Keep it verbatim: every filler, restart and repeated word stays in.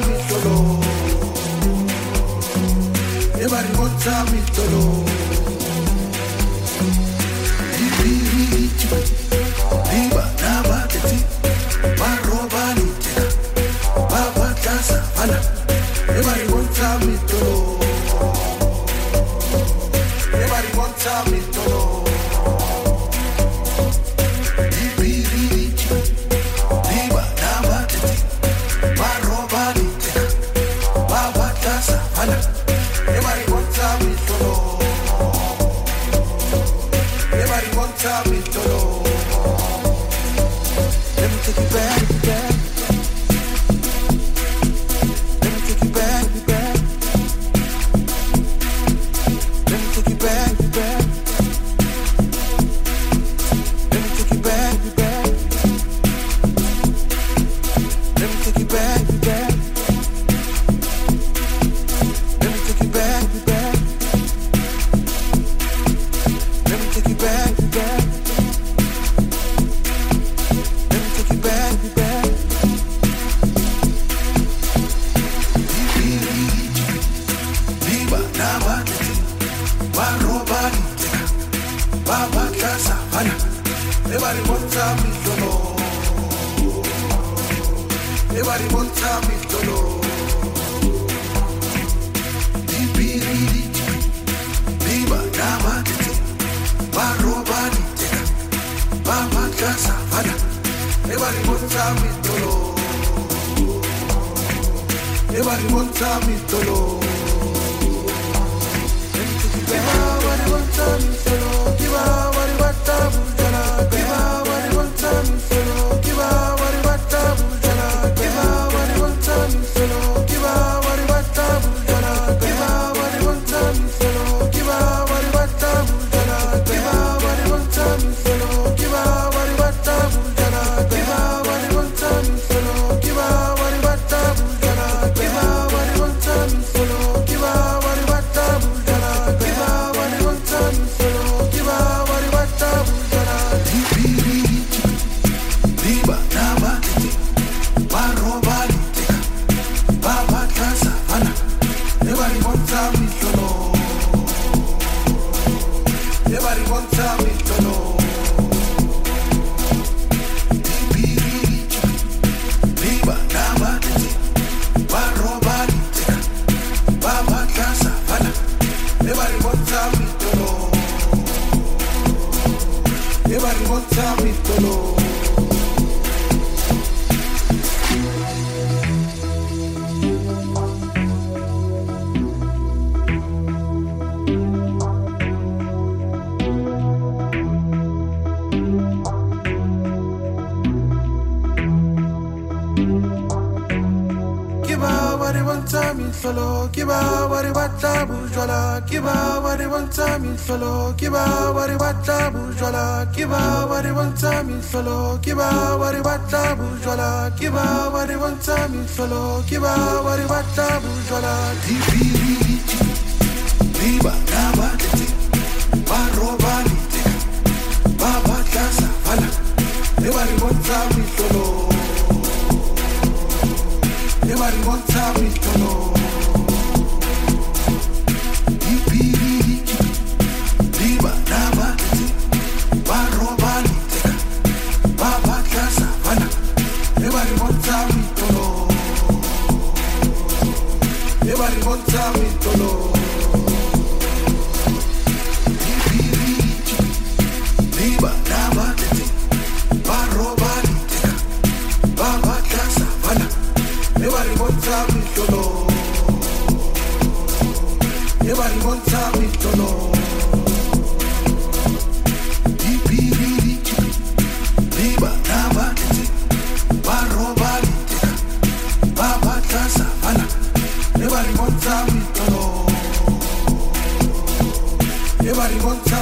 me solo. Everybody wants me solo. Viva naba teti, baroba ni teka, baba casa fana. Everybody wants me solo. Everybody wants me solo. Viva naba teti, baroba ni teka, baba casa fana. Everybody wants me solo. Everybody wants me solo. Let me take you back, back. Let me take you back, back. Let me take you back, back. Let me take you back, back. Let me take you back, back. Let me take you back, back. Let me take you back, back. Let me take you back, back. Viva naba teti, baroba ni teka, baba casa fana. Everybody wants me solo. Everybody wants me solo. Viva naba teti, baroba ni teka, baba casa fana. Everybody wants me solo. Everybody wants me solo. Let me take you back. Everybody wants me solo. Everybody wants me solo. Everybody wants me solo. Everybody wants me solo. Everybody wants me solo. Everybody wants me solo. Everybody wants me solo. Everybody wants me solo. Everybody wants me solo. Everybody wants me solo. Everybody wants me solo. Everybody wants me solo. Everybody wants me solo. Everybody wants me solo. Everybody wants me solo. Everybody wants me solo. Viva naba teti, baroba ni teka, baba casa fana. Everybody wants me solo. Everybody wants me solo. Viva naba teti, baroba ni teka, baba casa fana. Everybody wants me solo. Everybody wants me solo. Solo, kiba wari wata bujwala, kiba wari wanta mi solo, kiba wari wata bujwala, kiba wari wanta mi solo, kiba wari wata bujwala, kiba wari wanta mi solo, kiba wari wata bujwala. Viva naba teti, baroba ni teka, baba casa fana. Everybody wants me solo. Everybody wants me solo. Viva naba teti, baroba ni teka, baba casa fana. Everybody wants me solo. Everybody wants me solo. Viva naba teti, baroba ni teka, baba casa fana. Everybody wants me solo. Everybody wants me solo. Viva naba teti, baroba ni teka, baba casa fana. Everybody wants me solo. Everybody wants